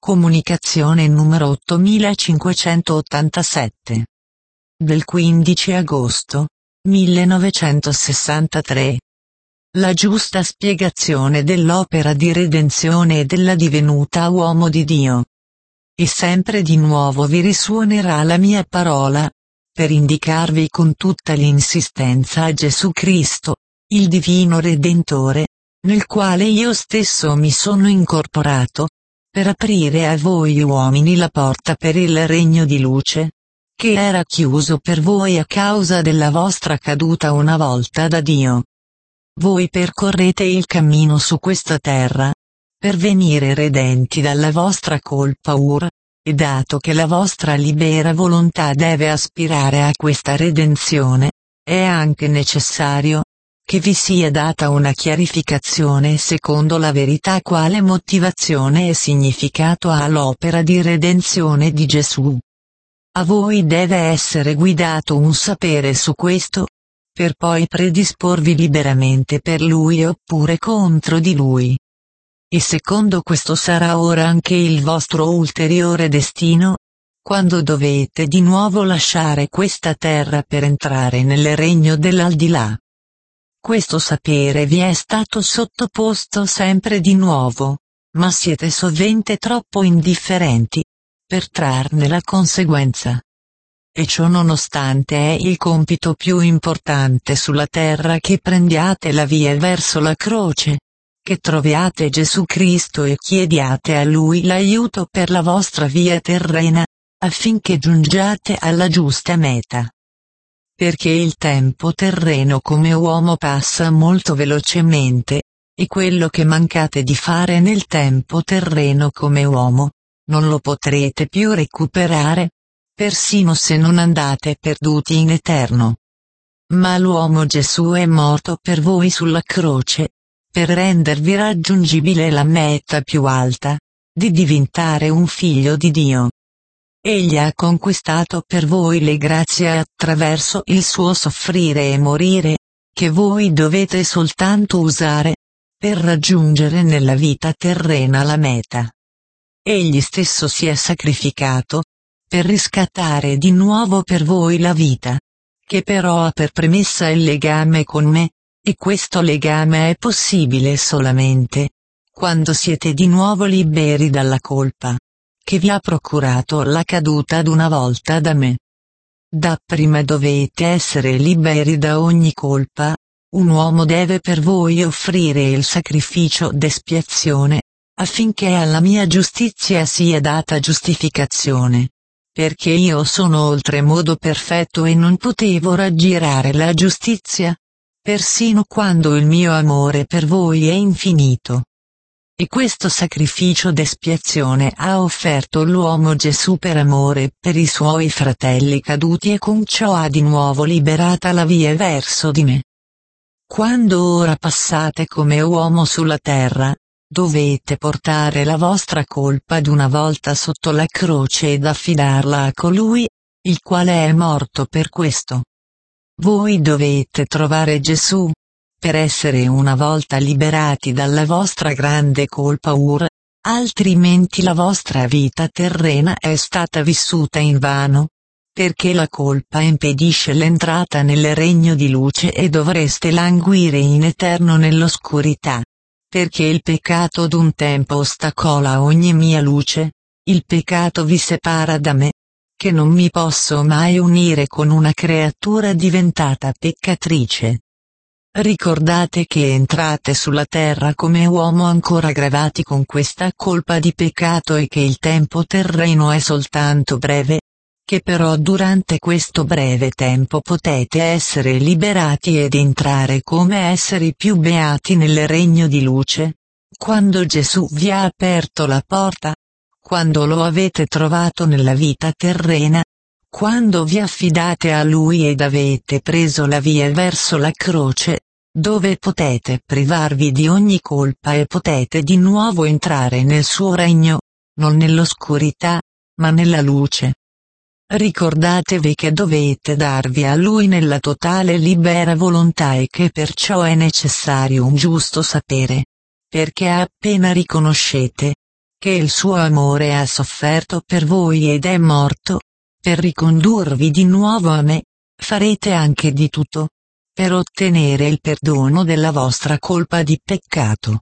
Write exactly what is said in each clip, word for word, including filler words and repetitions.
Comunicazione numero ottomilacinquecentottantasette. Del quindici agosto millenovecentosessantatré. La giusta spiegazione dell'opera di redenzione e della divenuta uomo di Dio. E sempre di nuovo vi risuonerà la mia parola, per indicarvi con tutta l'insistenza a Gesù Cristo, il divino Redentore, nel quale io stesso mi sono incorporato, per aprire a voi uomini la porta per il regno di luce, che era chiuso per voi a causa della vostra caduta una volta da Dio. Voi percorrete il cammino su questa terra, per venire redenti dalla vostra colpa ora, e dato che la vostra libera volontà deve aspirare a questa redenzione, è anche necessario che vi sia data una chiarificazione secondo la verità quale motivazione e significato ha l'opera di redenzione di Gesù. A voi deve essere guidato un sapere su questo, per poi predisporvi liberamente per Lui oppure contro di Lui. E secondo questo sarà ora anche il vostro ulteriore destino, quando dovete di nuovo lasciare questa terra per entrare nel regno dell'aldilà. Questo sapere vi è stato sottoposto sempre di nuovo, ma siete sovente troppo indifferenti per trarne la conseguenza. E ciò nonostante è il compito più importante sulla terra che prendiate la via verso la croce, che troviate Gesù Cristo e chiediate a Lui l'aiuto per la vostra via terrena, affinché giungiate alla giusta meta. Perché il tempo terreno come uomo passa molto velocemente, e quello che mancate di fare nel tempo terreno come uomo, non lo potrete più recuperare, persino se non andate perduti in eterno. Ma l'uomo Gesù è morto per voi sulla croce, per rendervi raggiungibile la meta più alta, di diventare un figlio di Dio. Egli ha conquistato per voi le grazie attraverso il suo soffrire e morire, che voi dovete soltanto usare, per raggiungere nella vita terrena la meta. Egli stesso si è sacrificato, per riscattare di nuovo per voi la vita, che però ha per premessa il legame con me, e questo legame è possibile solamente quando siete di nuovo liberi dalla colpa, che vi ha procurato la caduta d'una volta da me. Dapprima dovete essere liberi da ogni colpa, un uomo deve per voi offrire il sacrificio d'espiazione, affinché alla mia giustizia sia data giustificazione. Perché io sono oltremodo perfetto e non potevo raggirare la giustizia, persino quando il mio amore per voi è infinito. E questo sacrificio d'espiazione ha offerto l'uomo Gesù per amore per i suoi fratelli caduti e con ciò ha di nuovo liberata la via verso di me. Quando ora passate come uomo sulla terra, dovete portare la vostra colpa d'una volta sotto la croce ed affidarla a colui, il quale è morto per questo. Voi dovete trovare Gesù, per essere una volta liberati dalla vostra grande colpa ora, altrimenti la vostra vita terrena è stata vissuta invano, perché la colpa impedisce l'entrata nel regno di luce e dovreste languire in eterno nell'oscurità, perché il peccato d'un tempo ostacola ogni mia luce, il peccato vi separa da me, che non mi posso mai unire con una creatura diventata peccatrice. Ricordate che entrate sulla terra come uomo ancora gravati con questa colpa di peccato e che il tempo terreno è soltanto breve, che però durante questo breve tempo potete essere liberati ed entrare come esseri più beati nel regno di luce, quando Gesù vi ha aperto la porta, quando lo avete trovato nella vita terrena, quando vi affidate a Lui ed avete preso la via verso la croce, dove potete privarvi di ogni colpa e potete di nuovo entrare nel suo regno, non nell'oscurità, ma nella luce. Ricordatevi che dovete darvi a Lui nella totale libera volontà e che perciò è necessario un giusto sapere, perché appena riconoscete che il suo amore ha sofferto per voi ed è morto, per ricondurvi di nuovo a me, farete anche di tutto, per ottenere il perdono della vostra colpa di peccato.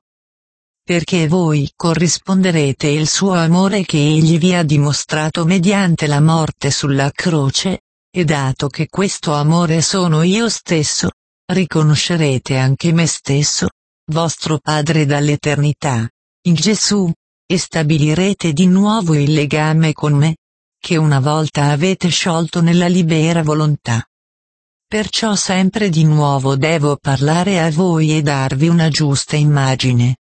Perché voi corrisponderete il suo amore che egli vi ha dimostrato mediante la morte sulla croce, e dato che questo amore sono io stesso, riconoscerete anche me stesso, vostro Padre dall'eternità, in Gesù, e stabilirete di nuovo il legame con me, che una volta avete sciolto nella libera volontà. Perciò sempre di nuovo devo parlare a voi e darvi una giusta immagine.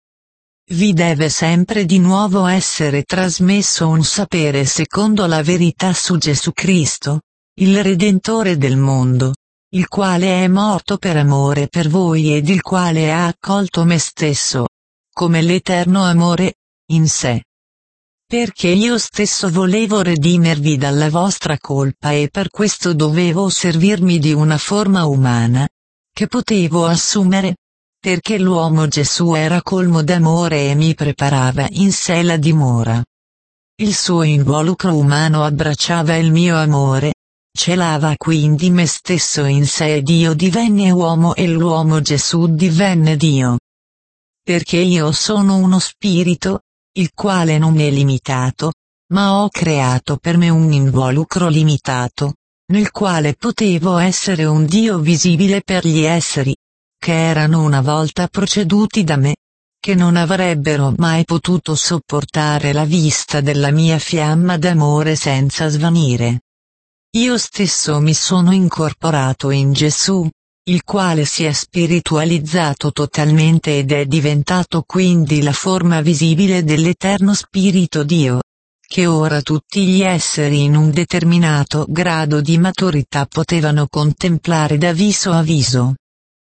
Vi deve sempre di nuovo essere trasmesso un sapere secondo la verità su Gesù Cristo, il Redentore del mondo, il quale è morto per amore per voi ed il quale ha accolto me stesso, come l'eterno amore, in sé. Perché io stesso volevo redimervi dalla vostra colpa e per questo dovevo servirmi di una forma umana, che potevo assumere, perché l'uomo Gesù era colmo d'amore e mi preparava in sé la dimora. Il suo involucro umano abbracciava il mio amore, celava quindi me stesso in sé ed io divenne uomo e l'uomo Gesù divenne Dio. Perché io sono uno spirito, il quale non è limitato, ma ho creato per me un involucro limitato, nel quale potevo essere un Dio visibile per gli esseri, che erano una volta proceduti da me, che non avrebbero mai potuto sopportare la vista della mia fiamma d'amore senza svanire. Io stesso mi sono incorporato in Gesù, il quale si è spiritualizzato totalmente ed è diventato quindi la forma visibile dell'Eterno Spirito Dio, che ora tutti gli esseri in un determinato grado di maturità potevano contemplare da viso a viso.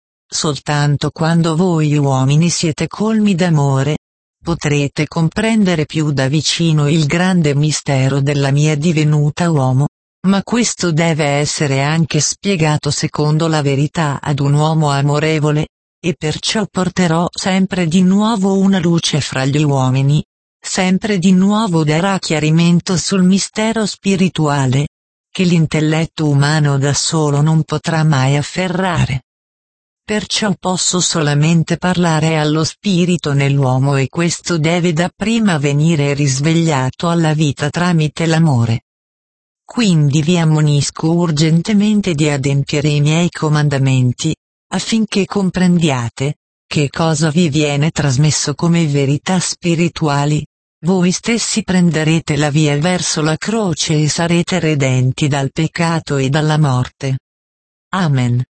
Soltanto quando voi uomini siete colmi d'amore, potrete comprendere più da vicino il grande mistero della mia divenuta uomo, ma questo deve essere anche spiegato secondo la verità ad un uomo amorevole, e perciò porterò sempre di nuovo una luce fra gli uomini, sempre di nuovo darà chiarimento sul mistero spirituale, che l'intelletto umano da solo non potrà mai afferrare. Perciò posso solamente parlare allo spirito nell'uomo e questo deve dapprima venire risvegliato alla vita tramite l'amore. Quindi vi ammonisco urgentemente di adempiere i miei comandamenti, affinché comprendiate, che cosa vi viene trasmesso come verità spirituali, voi stessi prenderete la via verso la croce e sarete redenti dal peccato e dalla morte. Amen.